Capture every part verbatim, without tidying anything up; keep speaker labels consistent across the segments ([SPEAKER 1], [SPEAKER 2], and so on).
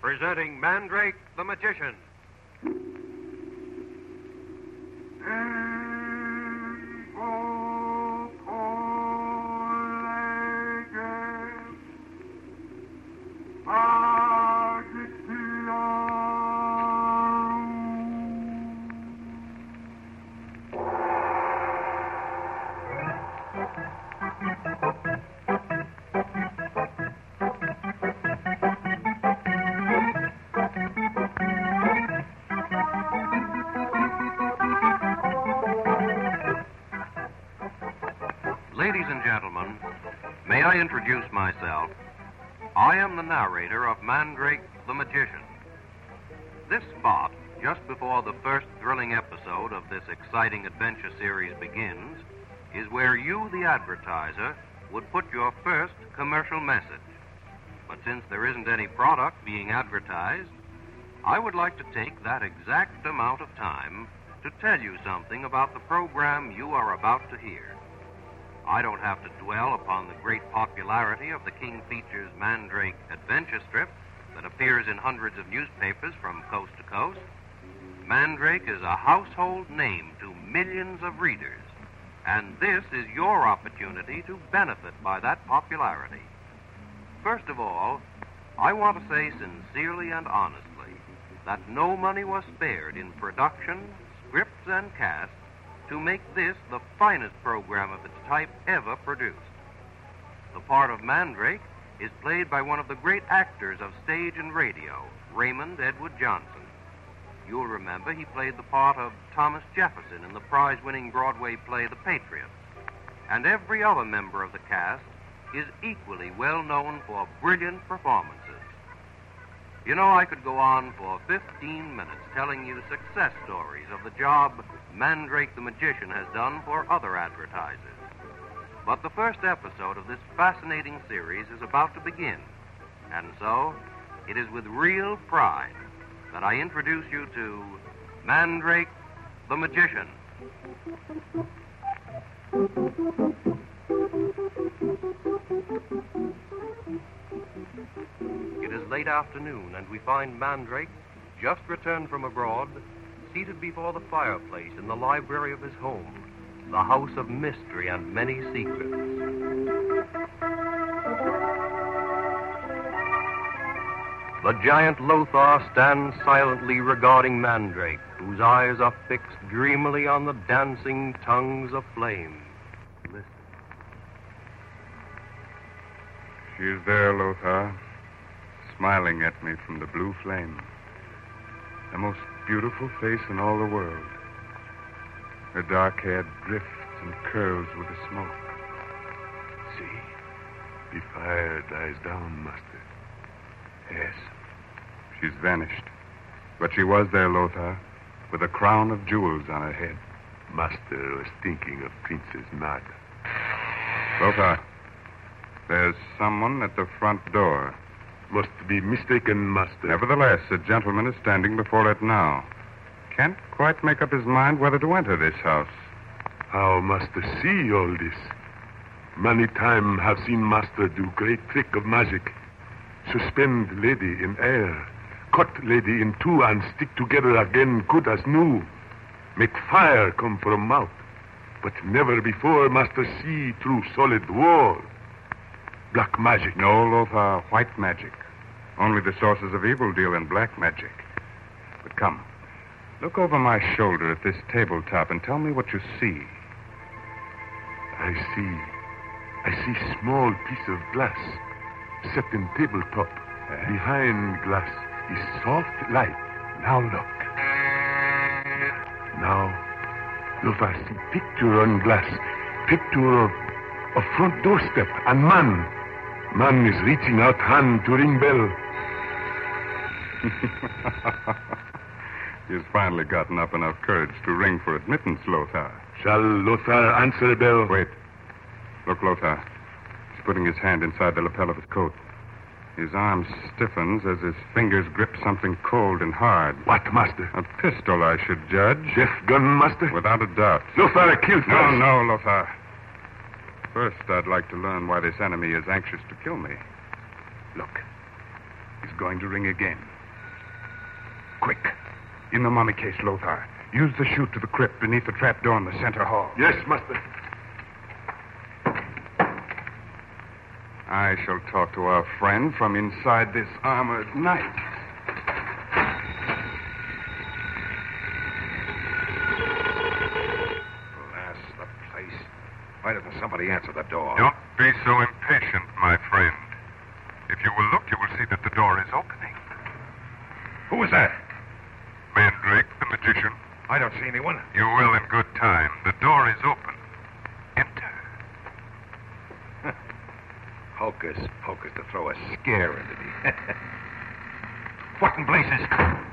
[SPEAKER 1] presenting Mandrake the Magician. Ladies and gentlemen, may I introduce myself? I am the narrator of Mandrake the Magician. This spot, just before the first thrilling episode of this exciting adventure series begins, is where you, the advertiser, would put your first commercial message. But since there isn't any product being advertised, I would like to take that exact amount of time to tell you something about the program you are about to hear. I don't have to dwell upon the great popularity of the King Features Mandrake adventure strip that appears in hundreds of newspapers from coast to coast. Mandrake is a household name to millions of readers, and this is your opportunity to benefit by that popularity. First of all, I want to say sincerely and honestly that no money was spared in production, scripts, and cast to make this the finest program of its type ever produced. The part of Mandrake is played by one of the great actors of stage and radio, Raymond Edward Johnson. You'll remember he played the part of Thomas Jefferson in the prize-winning Broadway play The Patriot. And every other member of the cast is equally well known for brilliant performances. You know, I could go on for fifteen minutes telling you success stories of the job Mandrake the Magician has done for other advertisers. But the first episode of this fascinating series is about to begin. And so, it is with real pride that I introduce you to Mandrake the Magician. It is late afternoon, and we find Mandrake, just returned from abroad, seated before the fireplace in the library of his home, the house of mystery and many secrets. The giant Lothar stands silently regarding Mandrake, whose eyes are fixed dreamily on the dancing tongues of flame. Listen.
[SPEAKER 2] She is there, Lothar, smiling at me from the blue flame. The most beautiful face in all the world. Her dark hair drifts and curls with the smoke.
[SPEAKER 3] See, the fire dies down, Master.
[SPEAKER 2] Yes, she's vanished. But she was there, Lothar, with a crown of jewels on her head.
[SPEAKER 3] Master was thinking of Princess Marta.
[SPEAKER 2] Lothar, there's someone at the front door.
[SPEAKER 3] Must be mistaken, Master.
[SPEAKER 2] Nevertheless, a gentleman is standing before it now. Can't quite make up his mind whether to enter this house.
[SPEAKER 3] How Master see all this? Many time have seen Master do great trick of magic. Suspend lady in air, cut lady in two and stick together again good as new. Make fire come from mouth. But never before Master see through solid wall. Black magic.
[SPEAKER 2] No, Lothar, white magic. Only the sources of evil deal in black magic. But come, look over my shoulder at this tabletop and tell me what you see.
[SPEAKER 3] I see. I see small piece of glass set in tabletop. Uh, Behind glass is soft light. Now look. Now, look, I see picture on glass. Picture of a front doorstep and man. Man is reaching out hand to ring bell.
[SPEAKER 2] He's finally gotten up enough courage to ring for admittance, Lothar.
[SPEAKER 3] Shall Lothar answer the bell?
[SPEAKER 2] Wait. Look, Lothar. He's putting his hand inside the lapel of his coat. His arm stiffens as his fingers grip something cold and hard.
[SPEAKER 3] What, Master?
[SPEAKER 2] A pistol, I should judge.
[SPEAKER 3] Death gun, Master?
[SPEAKER 2] Without a doubt.
[SPEAKER 3] Lothar killed
[SPEAKER 2] No,
[SPEAKER 3] first.
[SPEAKER 2] no, Lothar. First, I'd like to learn why this enemy is anxious to kill me.
[SPEAKER 3] Look.
[SPEAKER 2] is going to ring again. Quick. In the mummy case, Lothar. Use the chute to the crypt beneath the trap door in the center hall.
[SPEAKER 3] Yes, master.
[SPEAKER 2] I shall talk to our friend from inside this armored knight.
[SPEAKER 4] Blast the place. Why doesn't somebody answer the door?
[SPEAKER 5] Don't be so impatient, my friend. If you will look, you will see that the door is opening.
[SPEAKER 4] Who is that?
[SPEAKER 5] Mandrake, the magician.
[SPEAKER 4] I don't see anyone.
[SPEAKER 5] You will in good time. The door is open. Enter.
[SPEAKER 4] Hocus pocus to throw a scare into me. What in blazes?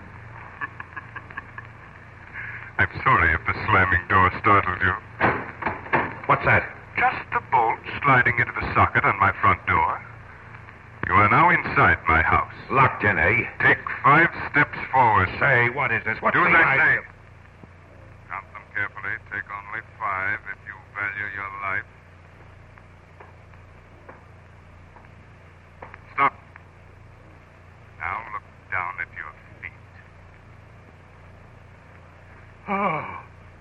[SPEAKER 5] I'm sorry if the slamming door startled you.
[SPEAKER 4] What's that?
[SPEAKER 5] Just the bolt sliding into the socket on my front door. You are now inside my house.
[SPEAKER 4] Locked in, eh?
[SPEAKER 5] Take five steps forward.
[SPEAKER 4] Say, what is this? What's
[SPEAKER 5] Do as
[SPEAKER 4] the
[SPEAKER 5] I say.
[SPEAKER 4] idea?
[SPEAKER 5] Count them carefully. Take only five if you value your life. Stop. Now look down at your feet.
[SPEAKER 4] Oh.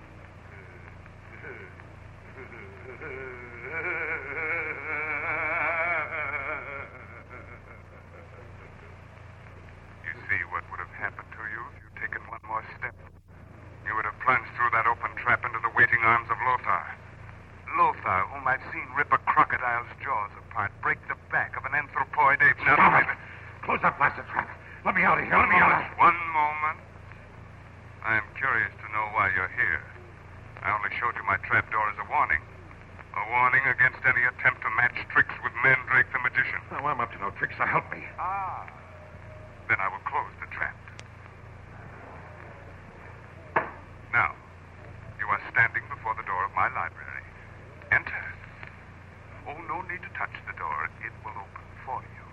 [SPEAKER 5] You see what would have happened to you if you'd taken one more step? You would have plunged through that open trap into the waiting arms of Lothar. Lothar, whom I've seen rip a crocodile's jaws apart, break the back of an anthropoid ape. Now,
[SPEAKER 4] Stop it! Close that blasted trap. Let me out of here. Let me out of here.
[SPEAKER 5] One moment. I am curious to know why you're here. I only showed you my trapdoor as a warning. A warning against any attempt to match tricks with Mandrake the magician.
[SPEAKER 4] No, I'm up to no tricks, so help me.
[SPEAKER 5] Ah. Then I will close the trap. Now, you are standing before the door of my library. Enter. Oh, no need to touch the door. It will open for you.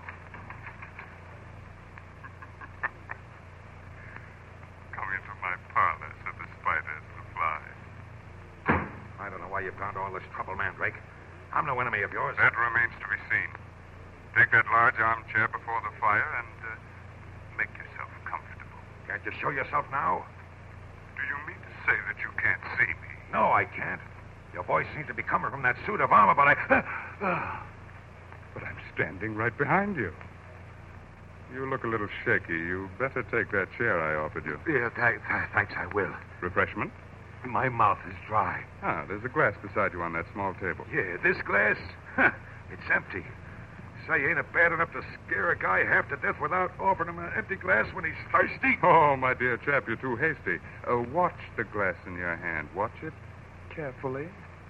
[SPEAKER 5] Come into my parlor, said the spider to the fly.
[SPEAKER 4] I don't know why you've gone to all this trouble, Mandrake. I'm no enemy of yours.
[SPEAKER 5] That remains to be seen. Take that large armchair before the fire and uh, make yourself comfortable.
[SPEAKER 4] Can't you show yourself now?
[SPEAKER 5] Do you mean to say that you can't see me?
[SPEAKER 4] No, I can't. Your voice seems to be coming from that suit of armor, but I...
[SPEAKER 2] But I'm standing right behind you. You look a little shaky. You better take that chair I offered you.
[SPEAKER 4] Yeah, th- th- thanks, I will.
[SPEAKER 2] Refreshment?
[SPEAKER 4] My mouth is dry.
[SPEAKER 2] Ah, there's a glass beside you on that small table.
[SPEAKER 4] Yeah, this glass? Huh, it's empty. Say, ain't it bad enough to scare a guy half to death without offering him an empty glass when he's thirsty?
[SPEAKER 2] Oh, my dear chap, you're too hasty. Uh, watch the glass in your hand. Watch it carefully.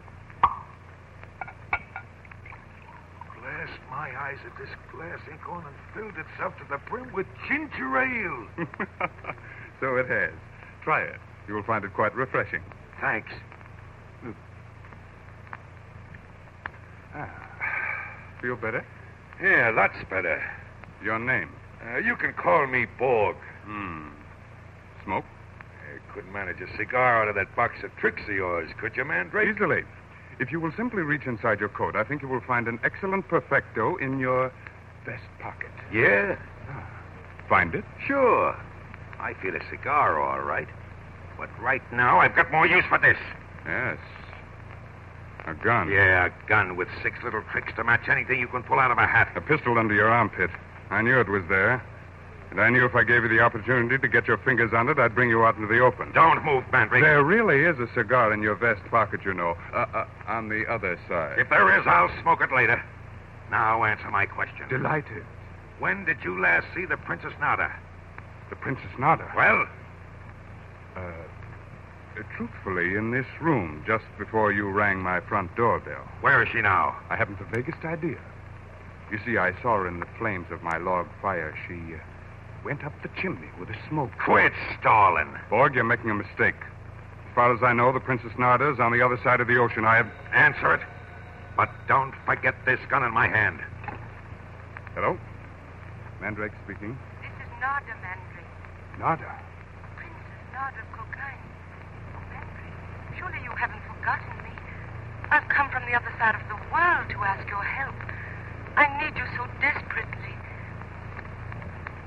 [SPEAKER 4] Blast my eyes if this glass ain't gone and filled itself to the brim with ginger ale.
[SPEAKER 2] So it has. Try it. You will find it quite refreshing.
[SPEAKER 4] Thanks.
[SPEAKER 2] Ah. Feel better?
[SPEAKER 4] Yeah, that's better.
[SPEAKER 2] Your name?
[SPEAKER 4] Uh, you can call me Borg.
[SPEAKER 2] Hmm. Smoke?
[SPEAKER 4] I couldn't manage a cigar out of that box of tricks of yours, could you, Mandrake?
[SPEAKER 2] Easily. If you will simply reach inside your coat, I think you will find an excellent perfecto in your vest pocket.
[SPEAKER 4] Yeah?
[SPEAKER 2] Find it?
[SPEAKER 4] Sure. I feel a cigar, all right. But right now, I've got more use for this.
[SPEAKER 2] Yes. A gun.
[SPEAKER 4] Yeah, a gun with six little tricks to match anything you can pull out of a hat.
[SPEAKER 2] A pistol under your armpit. I knew it was there. And I knew if I gave you the opportunity to get your fingers on it, I'd bring you out into the open.
[SPEAKER 4] Don't move, Mandrake.
[SPEAKER 2] There really is a cigar in your vest pocket, you know. Uh, uh, on the other side.
[SPEAKER 4] If there is, I'll smoke it later. Now answer my question.
[SPEAKER 2] Delighted.
[SPEAKER 4] When did you last see the Princess Nada?
[SPEAKER 2] The Princess Nada?
[SPEAKER 4] Well?
[SPEAKER 2] Uh, uh, truthfully, in this room, just before you rang my front doorbell.
[SPEAKER 4] Where is she now?
[SPEAKER 2] I haven't the vaguest idea. You see, I saw her in the flames of my log fire. She uh, went up the chimney with a smoke.
[SPEAKER 4] Quit stalling.
[SPEAKER 2] Borg, you're making a mistake. As far as I know, the Princess Nada is on the other side of the ocean. I have...
[SPEAKER 4] Answer it. But don't forget this gun in my hand.
[SPEAKER 2] Hello? Mandrake speaking.
[SPEAKER 6] This is Nada, Mandrake.
[SPEAKER 2] Nada?
[SPEAKER 6] Princess Nada Cocaine. Mandrake, surely you haven't forgotten me. I've come from the other side of the world to ask your help. I need you so desperately.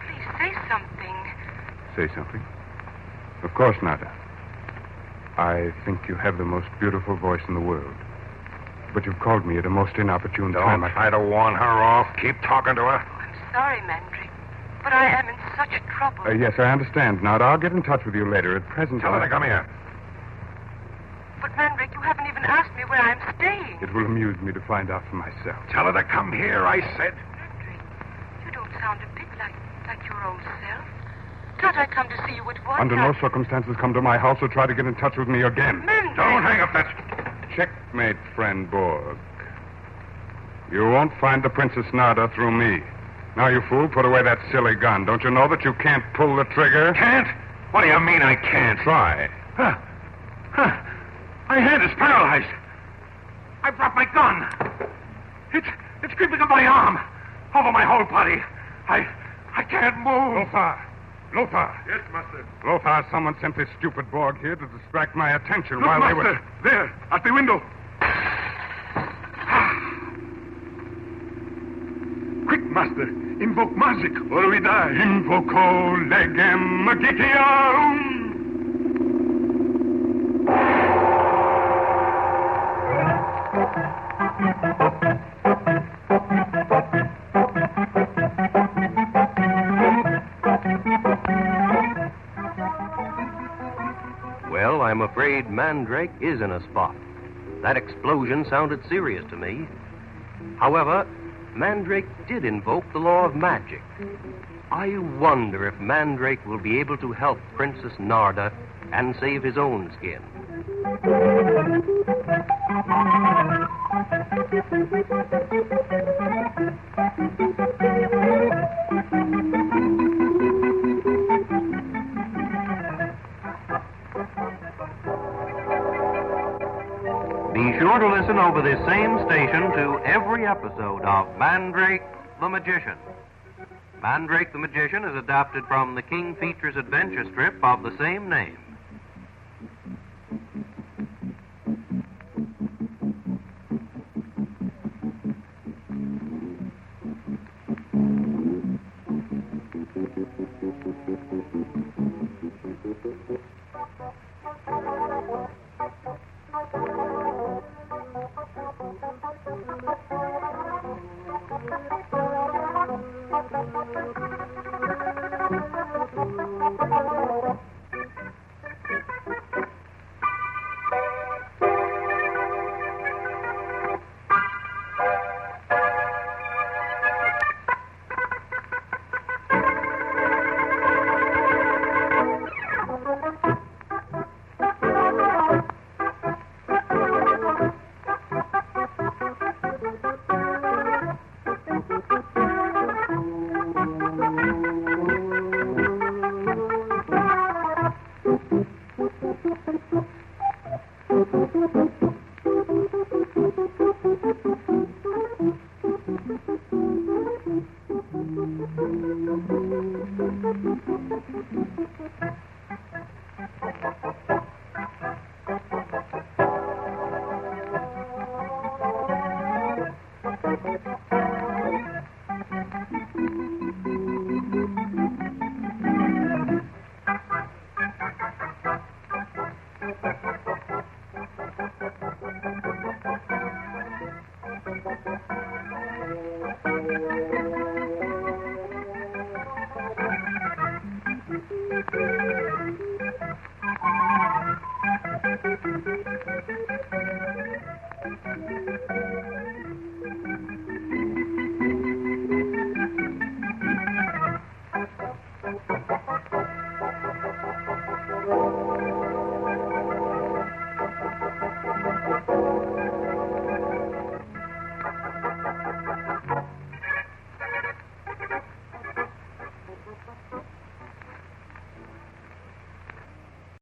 [SPEAKER 6] say something.
[SPEAKER 2] Say something? Of course, Nada. I think you have the most beautiful voice in the world. But you've called me at a most inopportune
[SPEAKER 4] Don't
[SPEAKER 2] time.
[SPEAKER 4] try to warn her off. Keep talking to her.
[SPEAKER 6] I'm sorry, Mandrake, but I am in such trouble.
[SPEAKER 2] Uh, yes, I understand. Nada, I'll get in touch with you later. At present,
[SPEAKER 4] Tell her
[SPEAKER 2] I-
[SPEAKER 4] to come here.
[SPEAKER 6] But, Mandrake, you haven't even asked me where I'm staying.
[SPEAKER 2] It will amuse me to find out for myself.
[SPEAKER 4] Tell her to come here, I said.
[SPEAKER 6] Mandrake, you don't sound a bit like, like your old self. Can't I come to see you at once?
[SPEAKER 2] Under
[SPEAKER 6] I...
[SPEAKER 2] no circumstances come to my house or try to get in touch with me again.
[SPEAKER 6] Mandrake!
[SPEAKER 4] Don't hang up that...
[SPEAKER 2] Checkmate, friend Borg. You won't find the Princess Nada through me. Now, you fool, put away that silly gun. Don't you know that you can't pull the trigger?
[SPEAKER 4] Can't? What do you mean I can't?
[SPEAKER 2] Try.
[SPEAKER 4] Huh. Huh. My hand is paralyzed. I dropped my gun. It's it's creeping up my arm, over my whole body. I I can't move.
[SPEAKER 2] Lothar! Lothar!
[SPEAKER 3] Yes, master.
[SPEAKER 2] Lothar, someone sent this stupid Borg here to distract my attention
[SPEAKER 3] Look,
[SPEAKER 2] while
[SPEAKER 3] master.
[SPEAKER 2] they were...
[SPEAKER 3] There, at the window. Quick, master. Invoke magic, or we die.
[SPEAKER 2] Invoco legem magicium!
[SPEAKER 1] Well, I'm afraid Mandrake is in a spot. That explosion sounded serious to me. However, Mandrake did invoke the law of magic. I wonder if Mandrake will be able to help Princess Narda and save his own skin. Be sure to listen over this same station to every episode of Mandrake the Magician. Mandrake the Magician is adapted from the King Features adventure strip of the same name.
[SPEAKER 6] Thank you.